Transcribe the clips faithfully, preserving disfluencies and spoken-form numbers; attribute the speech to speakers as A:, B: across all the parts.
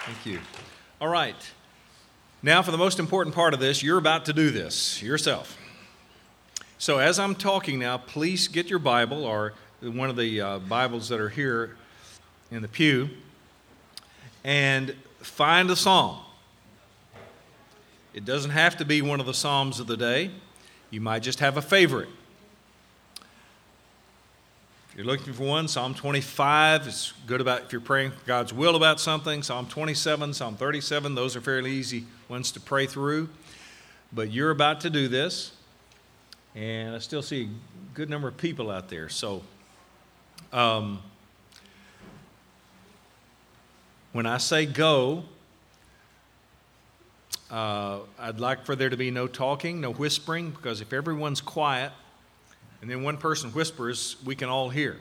A: Thank you. All right. Now for the most important part of this, you're about to do this yourself. So as I'm talking now, please get your Bible or one of the uh, Bibles that are here in the pew and find a psalm. It doesn't have to be one of the psalms of the day. You might just have a favorite. If you're looking for one, Psalm twenty-five is good about if you're praying for God's will about something. Psalm twenty-seven, Psalm thirty-seven, those are fairly easy ones to pray through. But you're about to do this, and I still see a good number of people out there. So um, when I say go, uh, I'd like for there to be no talking, no whispering, because if everyone's quiet, and then one person whispers, we can all hear.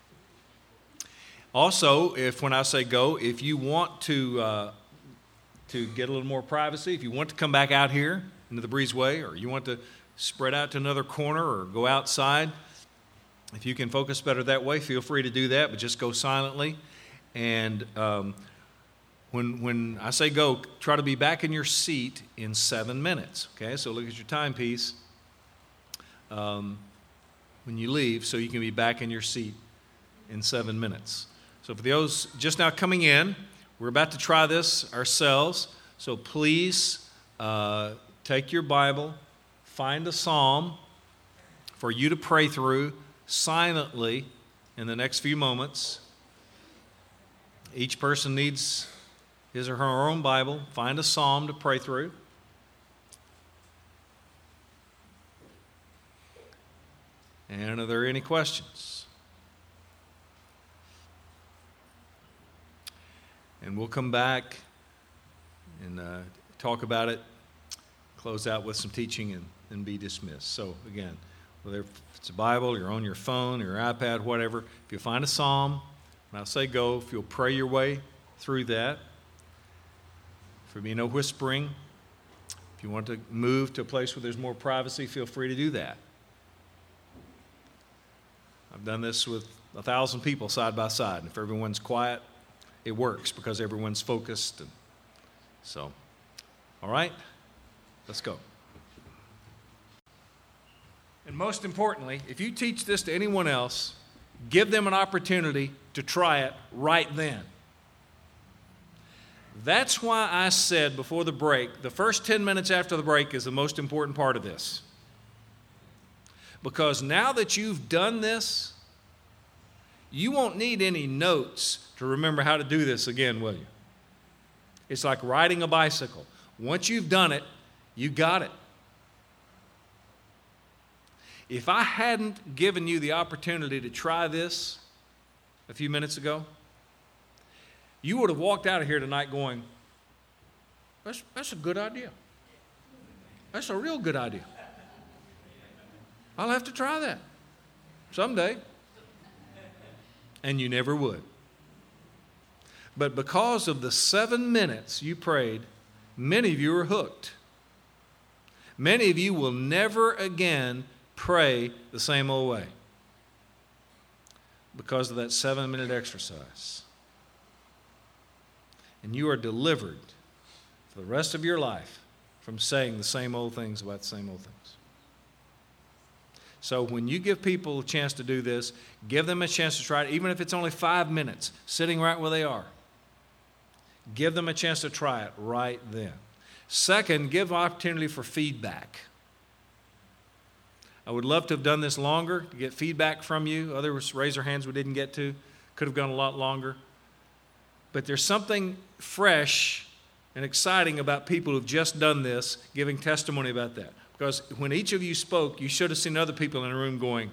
A: Also, if when I say go, if you want to uh, to get a little more privacy, if you want to come back out here into the breezeway, or you want to spread out to another corner or go outside, if you can focus better that way, feel free to do that, but just go silently. And um, when when I say go, try to be back in your seat in seven minutes. Okay, so look at your timepiece. Um, when you leave, so you can be back in your seat in seven minutes. So for those just now coming in, we're about to try this ourselves. So please uh, take your Bible, find a psalm for you to pray through silently in the next few moments. Each person needs his or her own Bible. Find a psalm to pray through. And are there any questions? And we'll come back and uh, talk about it, close out with some teaching, and, and be dismissed. So again, whether it's a Bible, you're on your phone, your iPad, whatever, if you find a psalm, when I say go, if you'll pray your way through that, if there be no whispering, if you want to move to a place where there's more privacy, feel free to do that. I've done this with a thousand people side by side, and if everyone's quiet, it works because everyone's focused. And so, all right, let's go. And most importantly, if you teach this to anyone else, give them an opportunity to try it right then. That's why I said before the break, the first ten minutes after the break is the most important part of this. Because now that you've done this, you won't need any notes to remember how to do this again, will you? It's like riding a bicycle. Once you've done it, you got it. If I hadn't given you the opportunity to try this a few minutes ago, you would have walked out of here tonight going, that's, that's a good idea. That's a real good idea. I'll have to try that someday. And you never would. But because of the seven minutes you prayed, many of you are hooked. Many of you will never again pray the same old way because of that seven-minute exercise. And you are delivered for the rest of your life from saying the same old things about the same old things. So when you give people a chance to do this, give them a chance to try it, even if it's only five minutes, sitting right where they are. Give them a chance to try it right then. Second, give opportunity for feedback. I would love to have done this longer to get feedback from you. Others raise their hands we didn't get to. Could have gone a lot longer. But there's something fresh and exciting about people who've just done this, giving testimony about that. Because when each of you spoke, you should have seen other people in the room going,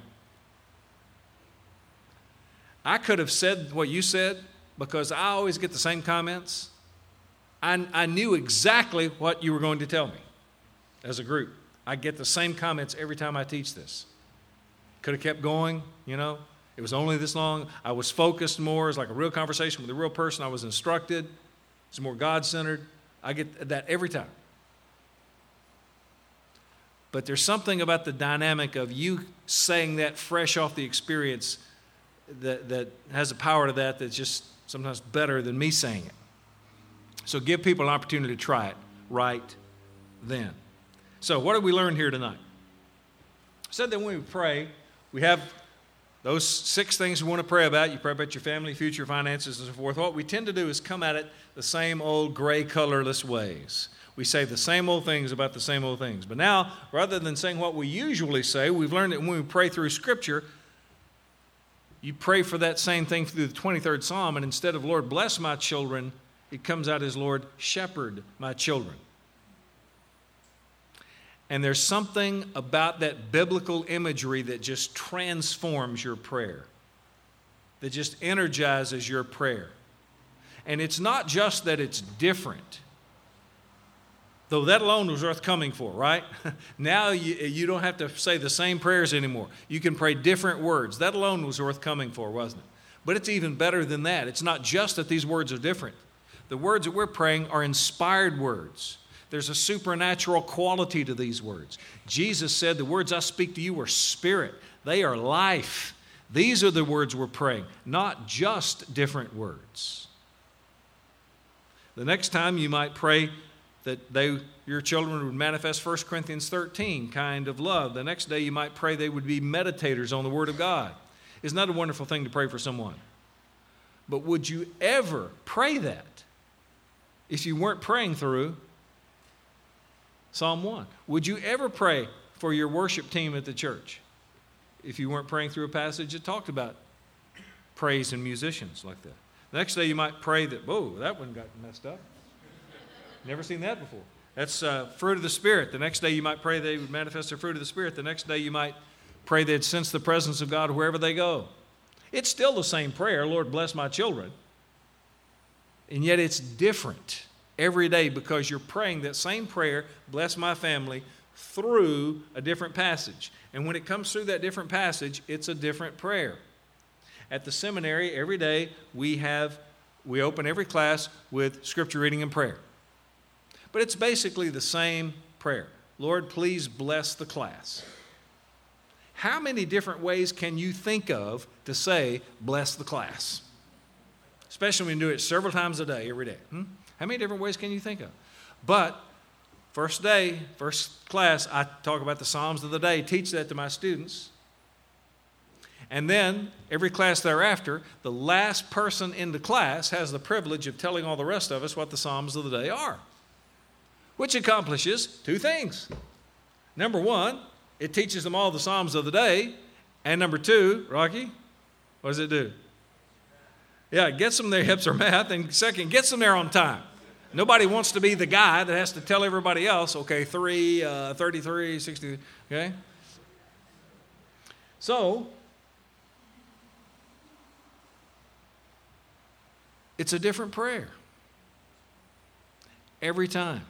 A: I could have said what you said because I always get the same comments. I, I knew exactly what you were going to tell me as a group. I get the same comments every time I teach this. Could have kept going, you know. It was only this long. I was focused more. It was like a real conversation with a real person. I was instructed. It was more God-centered. I get that every time. But there's something about the dynamic of you saying that fresh off the experience that, that has a power to that that's just sometimes better than me saying it. So give people an opportunity to try it right then. So what did we learn here tonight? I said that when we pray, we have those six things we want to pray about. You pray about your family, future, finances, and so forth. What we tend to do is come at it the same old gray, colorless ways. We say the same old things about the same old things. But now, rather than saying what we usually say, we've learned that when we pray through Scripture, you pray for that same thing through the twenty-third Psalm, and instead of, Lord, bless my children, it comes out as, Lord, shepherd my children. And there's something about that biblical imagery that just transforms your prayer, that just energizes your prayer. And it's not just that it's different, though that alone was worth coming for, right? Now you, you don't have to say the same prayers anymore. You can pray different words. That alone was worth coming for, wasn't it? But it's even better than that. It's not just that these words are different. The words that we're praying are inspired words. There's a supernatural quality to these words. Jesus said, the words I speak to you are spirit. They are life. These are the words we're praying, not just different words. The next time you might pray that they, your children would manifest First Corinthians thirteen kind of love. The next day you might pray they would be meditators on the Word of God. Isn't that a wonderful thing to pray for someone? But would you ever pray that if you weren't praying through Psalm one? Would you ever pray for your worship team at the church if you weren't praying through a passage that talked about praise and musicians like that? The next day you might pray that, whoa, that one got messed up. Never seen that before. That's uh, fruit of the Spirit. The next day you might pray they would manifest the fruit of the Spirit. The next day you might pray they'd sense the presence of God wherever they go. It's still the same prayer, Lord, bless my children. And yet it's different every day because you're praying that same prayer, bless my family, through a different passage. And when it comes through that different passage, it's a different prayer. At the seminary, every day we have, we open every class with scripture reading and prayer. But it's basically the same prayer. Lord, please bless the class. How many different ways can you think of to say, bless the class? Especially when you do it several times a day, every day. Hmm? How many different ways can you think of? But first day, first class, I talk about the Psalms of the day, teach that to my students. And then every class thereafter, the last person in the class has the privilege of telling all the rest of us what the Psalms of the day are, which accomplishes two things. Number one, it teaches them all the Psalms of the day. And number two, Rocky, what does it do? Yeah, it gets them their hips or math. And second, gets them there on time. Nobody wants to be the guy that has to tell everybody else, okay, three, uh, thirty-three, sixty, okay? So, it's a different prayer every time.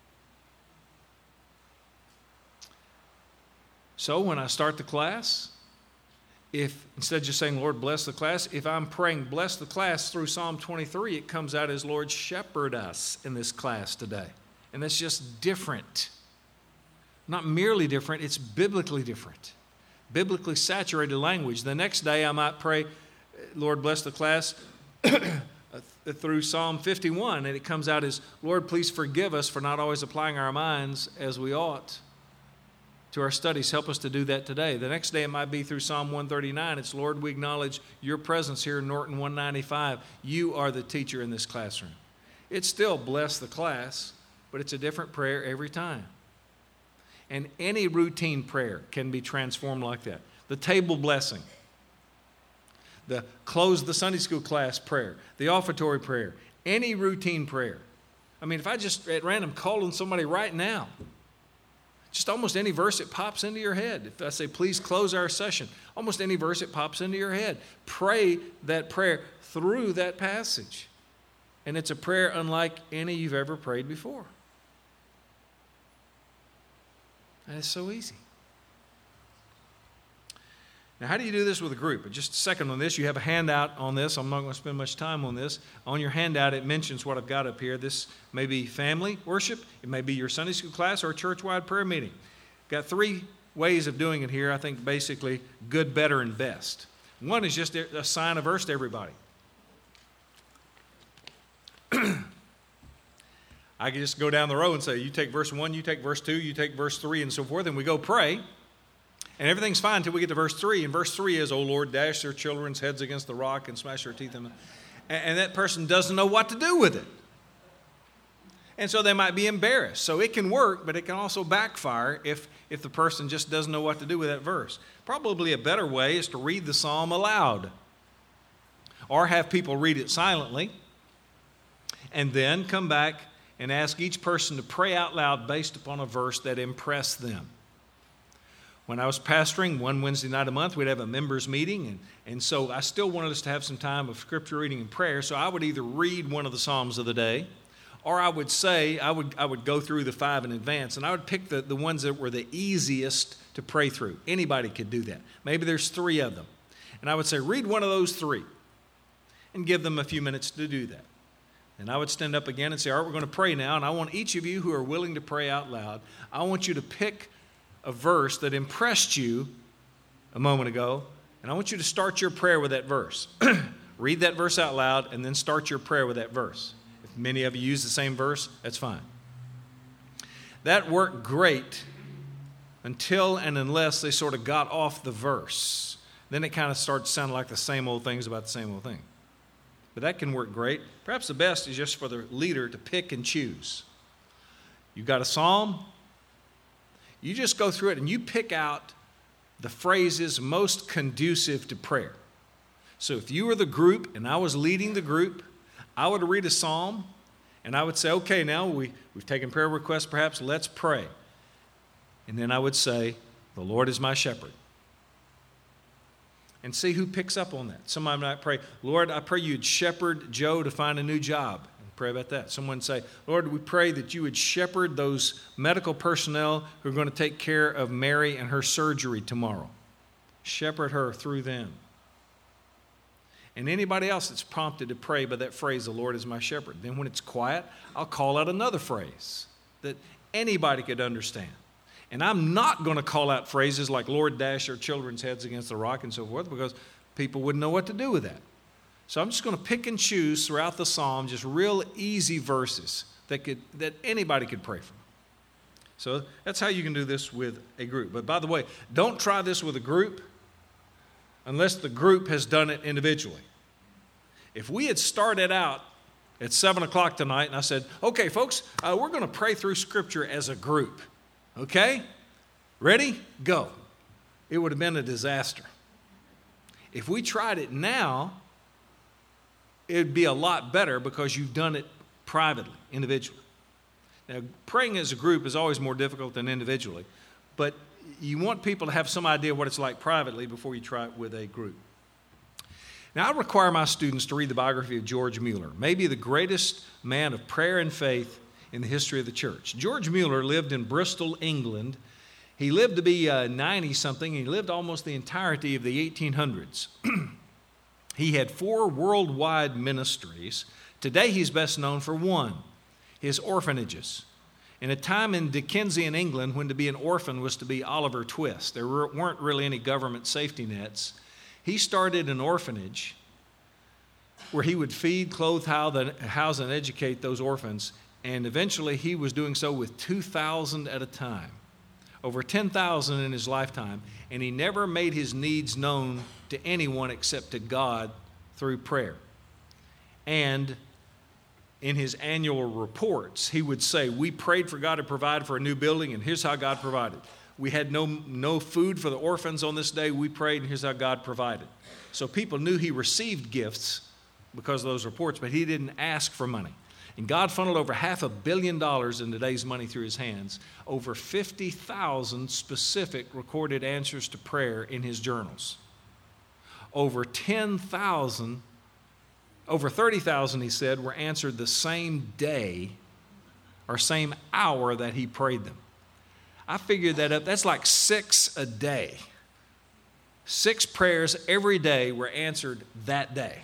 A: So when I start the class, if instead of just saying, Lord, bless the class, if I'm praying, bless the class through Psalm twenty-three, it comes out as, Lord, shepherd us in this class today. And that's just different. Not merely different, it's biblically different. Biblically saturated language. The next day I might pray, Lord, bless the class through Psalm fifty-one, and it comes out as, Lord, please forgive us for not always applying our minds as we ought to our studies. Help us to do that today. The next day it might be through Psalm one thirty-nine. It's, Lord, we acknowledge your presence here in Norton one ninety-five. You are the teacher in this classroom. It's still bless the class, but it's a different prayer every time. And any routine prayer can be transformed like that. The table blessing, the close the Sunday school class prayer, the offertory prayer, any routine prayer. I mean, if I just at random call on somebody right now, just almost any verse that pops into your head. If I say, please close our session, almost any verse that pops into your head. Pray that prayer through that passage. And it's a prayer unlike any you've ever prayed before. And it's so easy. Now, how do you do this with a group? Just a second on this. You have a handout on this. I'm not going to spend much time on this. On your handout, it mentions what I've got up here. This may be family worship. It may be your Sunday school class or a church-wide prayer meeting. Got three ways of doing it here. I think basically good, better, and best. One is just assign a verse to everybody. I can just go down the row and say, you take verse one, you take verse two, you take verse three, and so forth, and we go pray. And everything's fine until we get to verse three. And verse three is, "O Lord, dash their children's heads against the rock and smash their teeth in them." And that person doesn't know what to do with it. And so they might be embarrassed. So it can work, but it can also backfire if, if the person just doesn't know what to do with that verse. Probably a better way is to read the psalm aloud, or have people read it silently, and then come back and ask each person to pray out loud based upon a verse that impressed them. When I was pastoring, one Wednesday night a month, we'd have a members meeting, and, and so I still wanted us to have some time of scripture reading and prayer, so I would either read one of the Psalms of the day, or I would say, I would I would go through the five in advance, and I would pick the, the ones that were the easiest to pray through. Anybody could do that. Maybe there's three of them. And I would say, read one of those three, and give them a few minutes to do that. And I would stand up again and say, all right, we're going to pray now, and I want each of you who are willing to pray out loud, I want you to pick a verse that impressed you a moment ago, and I want you to start your prayer with that verse. Read that verse out loud, and then start your prayer with that verse. If many of you use the same verse, that's fine. That worked great until and unless they sort of got off the verse. Then it kind of starts sounding like the same old things about the same old thing. But that can work great. Perhaps the best is just for the leader to pick and choose. You've got a psalm. You just go through it and you pick out the phrases most conducive to prayer. So if you were the group and I was leading the group, I would read a psalm and I would say, okay, now we, we've taken prayer requests perhaps, let's pray. And then I would say, the Lord is my shepherd. And see who picks up on that. Somebody might pray, Lord, I pray you'd shepherd Joe to find a new job. And pray about that. Someone say, Lord, we pray that you would shepherd those medical personnel who are going to take care of Mary and her surgery tomorrow. Shepherd her through them. And anybody else that's prompted to pray by that phrase, the Lord is my shepherd. Then when it's quiet, I'll call out another phrase that anybody could understand. And I'm not going to call out phrases like, Lord, dash our children's heads against the rock and so forth, because people wouldn't know what to do with that. So I'm just going to pick and choose throughout the psalm just real easy verses that could that anybody could pray from. So that's how you can do this with a group. But by the way, don't try this with a group unless the group has done it individually. If we had started out at seven o'clock tonight and I said, okay, folks, uh, we're going to pray through Scripture as a group. Okay? Ready? Go. It would have been a disaster. If we tried it now, it would be a lot better because you've done it privately, individually. Now, praying as a group is always more difficult than individually, but you want people to have some idea what it's like privately before you try it with a group. Now, I require my students to read the biography of George Mueller, maybe the greatest man of prayer and faith in the history of the church. George Mueller lived in Bristol, England. He lived to be uh, ninety-something, and he lived almost the entirety of the eighteen hundreds. He had four worldwide ministries. Today, he's best known for one, his orphanages. In a time in Dickensian England when to be an orphan was to be Oliver Twist, there weren't really any government safety nets. He started an orphanage where he would feed, clothe, house, and educate those orphans. And eventually he was doing so with two thousand at a time, over ten thousand in his lifetime. And he never made his needs known to anyone except to God through prayer. And in his annual reports, he would say, we prayed for God to provide for a new building, and here's how God provided. We had no, no food for the orphans on this day. We prayed, and here's how God provided. So people knew he received gifts because of those reports, but he didn't ask for money. And God funneled over half a billion dollars in today's money through his hands, over fifty thousand specific recorded answers to prayer in his journals. Over ten thousand, over thirty thousand, he said, were answered the same day or same hour that he prayed them. I figured that up. That's like six a day. Six prayers every day were answered that day.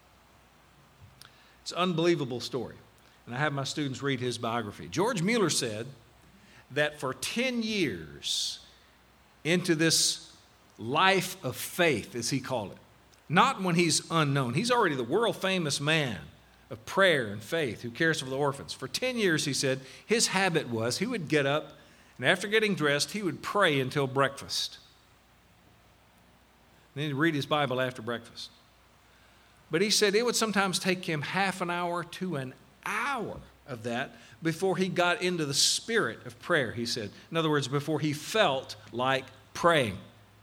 A: It's an unbelievable story. And I have my students read his biography. George Mueller said that for ten years into this life of faith, as he called it, not when he's unknown. He's already the world-famous man of prayer and faith, who cares for the orphans. For ten years, he said, his habit was he would get up, and after getting dressed, he would pray until breakfast. Then he'd read his Bible after breakfast. But he said it would sometimes take him half an hour to an hour of that before he got into the spirit of prayer, he said. In other words, before he felt like praying.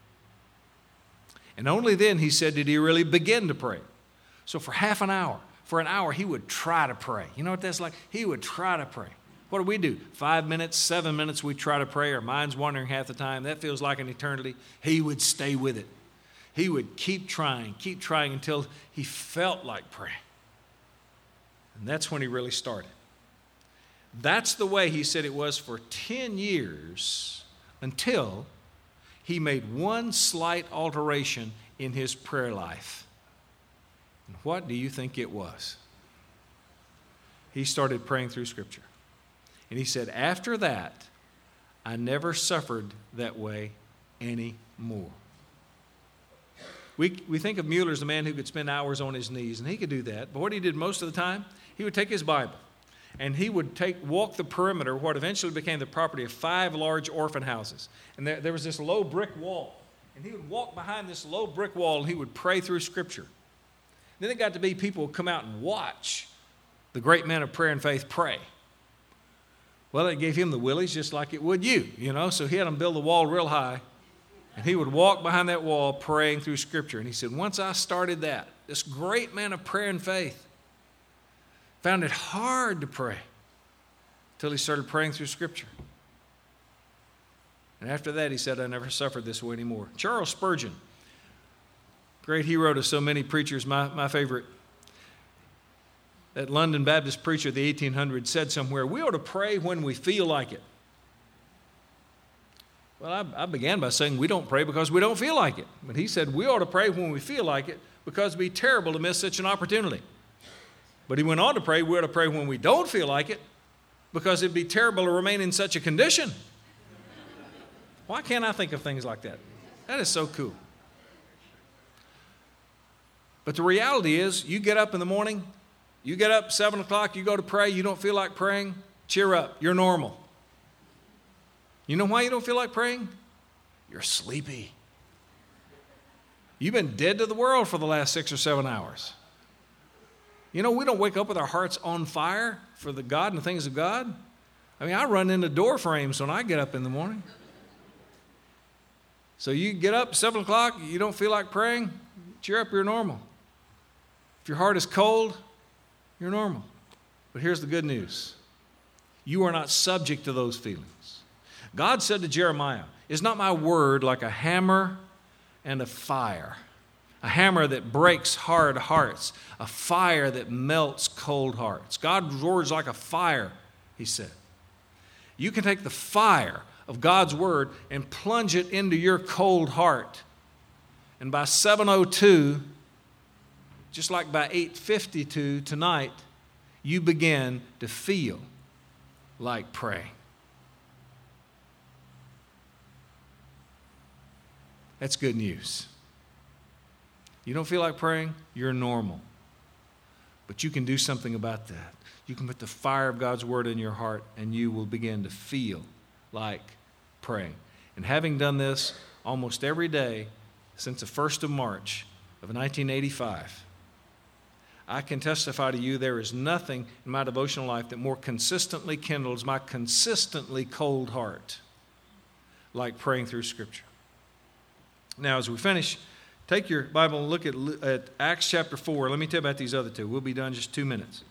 A: And only then, he said, did he really begin to pray. So for half an hour, for an hour, he would try to pray. You know what that's like? He would try to pray. What do we do? Five minutes, seven minutes, we try to pray. Our mind's wandering half the time. That feels like an eternity. He would stay with it. He would keep trying, keep trying until he felt like praying. And that's when he really started. That's the way he said it was for ten years until he made one slight alteration in his prayer life. And what do you think it was? He started praying through Scripture. And he said, after that, I never suffered that way anymore. We, we think of Mueller as a man who could spend hours on his knees, and he could do that. But what he did most of the time, he would take his Bible, and he would take walk the perimeter, what eventually became the property of five large orphan houses. And there, there was this low brick wall, and he would walk behind this low brick wall, and he would pray through Scripture. Then it got to be people would come out and watch the great men of prayer and faith pray. Well, it gave him the willies just like it would you, you know, so he had them build the wall real high. And he would walk behind that wall praying through Scripture. And he said, once I started that, this great man of prayer and faith found it hard to pray until he started praying through Scripture. And after that, he said, I never suffered this way anymore. Charles Spurgeon, great hero to so many preachers, my, my favorite, that London Baptist preacher of the eighteen hundreds said somewhere, we ought to pray when we feel like it. Well, I, I began by saying we don't pray because we don't feel like it. But he said we ought to pray when we feel like it because it would be terrible to miss such an opportunity. But he went on to pray we ought to pray when we don't feel like it because it would be terrible to remain in such a condition. Why can't I think of things like that? That is so cool. But the reality is you get up in the morning, you get up seven o'clock, you go to pray, you don't feel like praying, cheer up, you're normal. You know why you don't feel like praying? You're sleepy. You've been dead to the world for the last six or seven hours. You know, we don't wake up with our hearts on fire for the God and the things of God. I mean, I run into door frames when I get up in the morning. So you get up seven o'clock, you don't feel like praying, cheer up, you're normal. If your heart is cold, you're normal. But here's the good news. You are not subject to those feelings. God said to Jeremiah, is not my word like a hammer and a fire? A hammer that breaks hard hearts, a fire that melts cold hearts. God's word is like a fire, he said. You can take the fire of God's word and plunge it into your cold heart. And by seven oh two, just like by eight fifty-two tonight, you begin to feel like praying. That's good news. You don't feel like praying? You're normal. But you can do something about that. You can put the fire of God's word in your heart and you will begin to feel like praying. And having done this almost every day since the first of March of nineteen eighty-five, I can testify to you there is nothing in my devotional life that more consistently kindles my consistently cold heart like praying through Scripture. Now, as we finish, take your Bible and look at, at Acts chapter four. Let me tell you about these other two. We'll be done in just two minutes.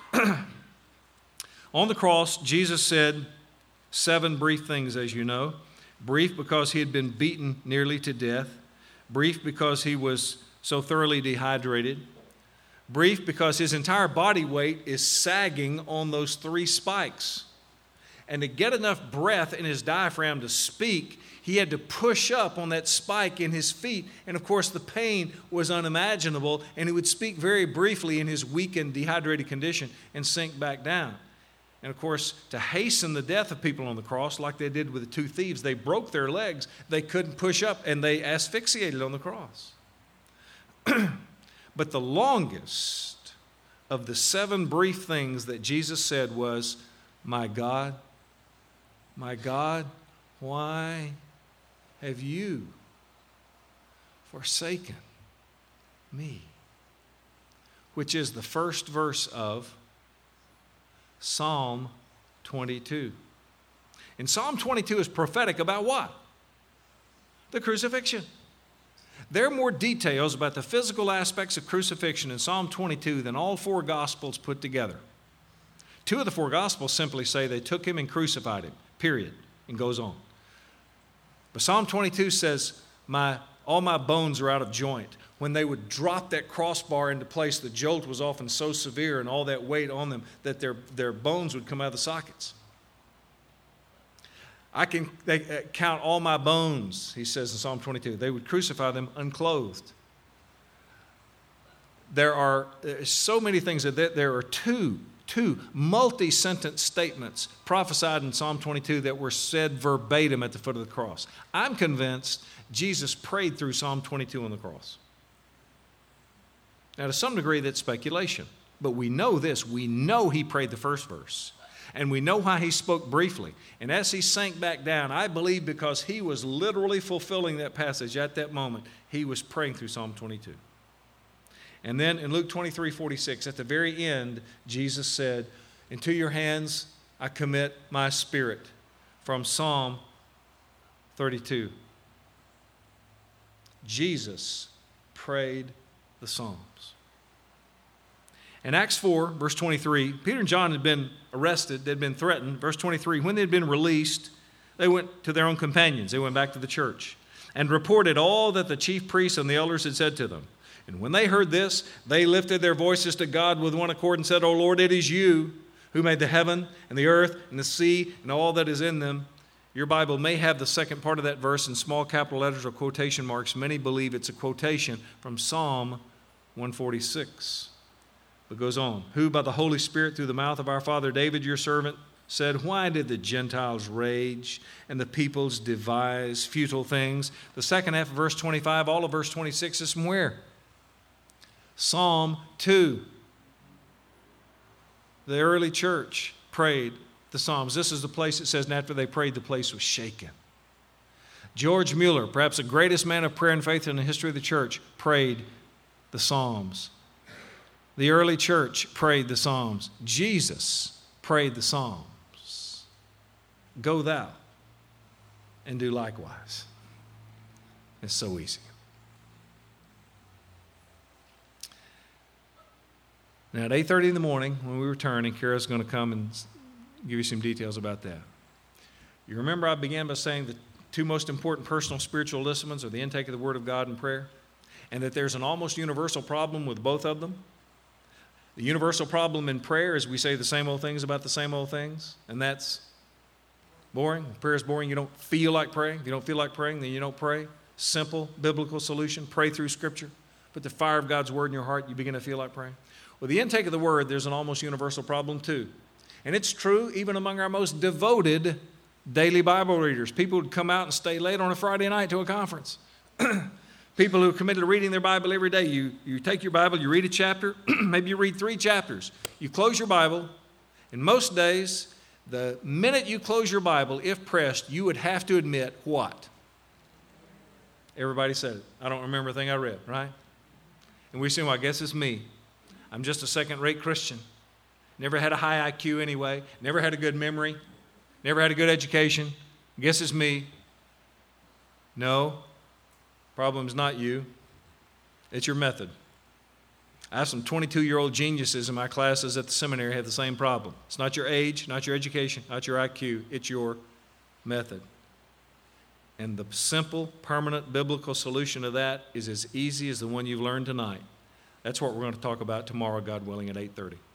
A: On the cross, Jesus said seven brief things, as you know. Brief because he had been beaten nearly to death. Brief because he was so thoroughly dehydrated. Brief because his entire body weight is sagging on those three spikes. And to get enough breath in his diaphragm to speak, he had to push up on that spike in his feet. And of course, the pain was unimaginable, and he would speak very briefly in his weakened, dehydrated condition and sink back down. And of course, to hasten the death of people on the cross, like they did with the two thieves, they broke their legs, they couldn't push up, and they asphyxiated on the cross. But the longest of the seven brief things that Jesus said was, "My God, my God, why have you forsaken me?" Which is the first verse of Psalm twenty-two. And Psalm twenty-two is prophetic about what? The crucifixion. There are more details about the physical aspects of crucifixion in Psalm twenty-two than all four Gospels put together. Two of the four Gospels simply say they took him and crucified him, period, and goes on. But Psalm twenty-two says, my, all my bones are out of joint. When they would drop that crossbar into place, the jolt was often so severe and all that weight on them that their, their bones would come out of the sockets. I can they, uh, count all my bones, he says in Psalm twenty-two. They would crucify them unclothed. There are uh, so many things that there are two, two multi-sentence statements prophesied in Psalm twenty-two that were said verbatim at the foot of the cross. I'm convinced Jesus prayed through Psalm twenty-two on the cross. Now, to some degree, that's speculation. But we know this. We know he prayed the first verse. And we know why he spoke briefly. And as he sank back down, I believe because he was literally fulfilling that passage at that moment, he was praying through Psalm twenty-two. And then in Luke twenty-three forty-six, at the very end, Jesus said, "Into your hands I commit my spirit," from Psalm thirty-two. Jesus prayed the Psalms. In Acts four, verse twenty-three, Peter and John had been arrested, they'd been threatened. Verse twenty-three, when they had been released, they went to their own companions. They went back to the church and reported all that the chief priests and the elders had said to them. And when they heard this, they lifted their voices to God with one accord and said, "O Lord, it is you who made the heaven and the earth and the sea and all that is in them." Your Bible may have the second part of that verse in small capital letters or quotation marks. Many believe it's a quotation from Psalm one forty-six. It goes on, "Who by the Holy Spirit through the mouth of our father David, your servant, said, why did the Gentiles rage and the peoples devise futile things?" The second half of verse twenty-five, all of verse twenty-six is from where? Psalm two. The early church prayed the Psalms. This is the place it says, and after they prayed, the place was shaken. George Mueller, perhaps the greatest man of prayer and faith in the history of the church, prayed the Psalms. The early church prayed the Psalms. Jesus prayed the Psalms. Go thou and do likewise. It's so easy. Now at eight thirty in the morning, when we return, and Kara's going to come and give you some details about that. You remember I began by saying the two most important personal spiritual disciplines are the intake of the Word of God and prayer, and that there's an almost universal problem with both of them. The universal problem in prayer is we say the same old things about the same old things, and that's boring. If prayer is boring, you don't feel like praying. If you don't feel like praying, then you don't pray. Simple biblical solution, pray through Scripture. Put the fire of God's Word in your heart, you begin to feel like praying. With the intake of the Word, there's an almost universal problem too. And it's true even among our most devoted daily Bible readers. People would come out and stay late on a Friday night to a conference. People who are committed to reading their Bible every day. You, you take your Bible, you read a chapter, maybe you read three chapters. You close your Bible, and most days, the minute you close your Bible, if pressed, you would have to admit what? Everybody said it. I don't remember a thing I read, right? And we say, well, I guess it's me. I'm just a second-rate Christian. Never had a high I Q anyway. Never had a good memory. Never had a good education. I guess it's me. No. Problem's not you. It's your method. I have some twenty-two-year-old geniuses in my classes at the seminary have the same problem. It's not your age, not your education, not your I Q. It's your method. And the simple, permanent, biblical solution to that is as easy as the one you've learned tonight. That's what we're going to talk about tomorrow, God willing, at eight thirty.